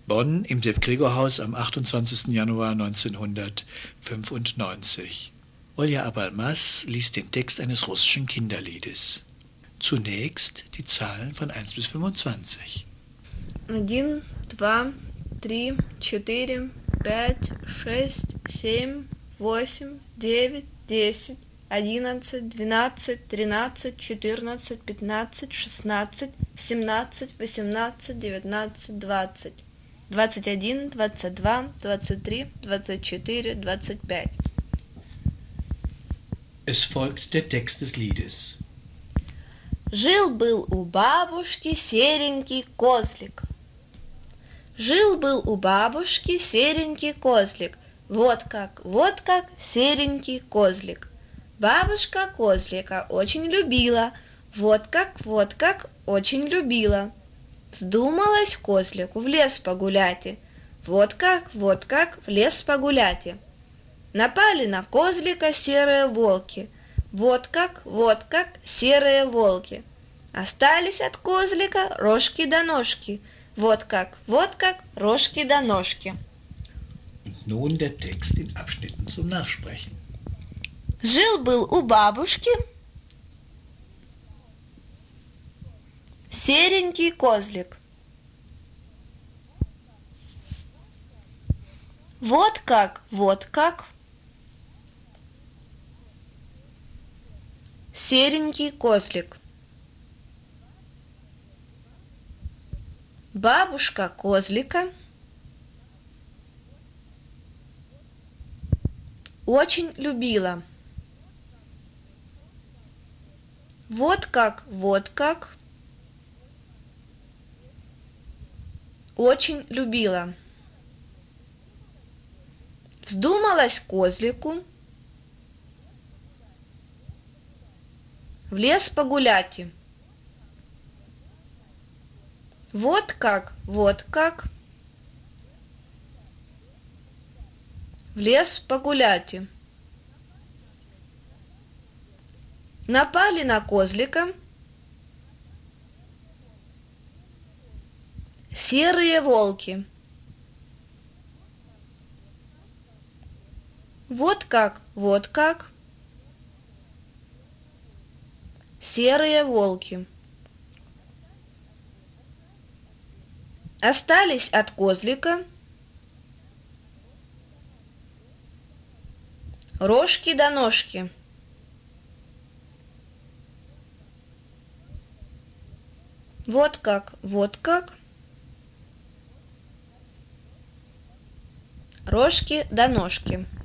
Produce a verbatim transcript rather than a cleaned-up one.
Bonn im Sepp-Gregor-Haus am achtundzwanzigsten Januar neunzehnhundertfünfundneunzig. Olja Abalmas liest den Text eines russischen Kinderliedes. Zunächst die Zahlen von eins bis fünfundzwanzig. Один, два, три, четыре, пять, шесть, семь, восемь, девять, десять, одиннадцать, двенадцать, тринадцать, четырнадцать, пятнадцать, шестнадцать, семнадцать, восемнадцать, девятнадцать, двадцать, двадцать один, двадцать два, двадцать три, двадцать четыре, двадцать пять. Es folgt der Text des Liedes. Жил-был у бабушки серенький козлик. Жил-был у бабушки серенький козлик. Вот как, вот как серенький козлик. Бабушка козлика очень любила. Вот как, вот как очень любила. Вздумалась козлику в лес погулять. Вот как, вот как в лес погулять. Напали на козлика серые волки. Вот как, вот как серые волки. Остались от козлика рожки да ножки. Вот как, вот как рожки да ножки. Und nun der Text in Abschnitten zum Nachsprechen. Жил-был у бабушки серенький козлик. Вот как, вот как серенький козлик. Бабушка козлика очень любила. Вот как, вот как очень любила. Вздумалась козлику в лес погулять. Вот как, вот как в лес погулять. Напали на козлика серые волки. Вот как, вот как серые волки. Остались от козлика рожки да ножки. Вот как, вот как рожки да ножки.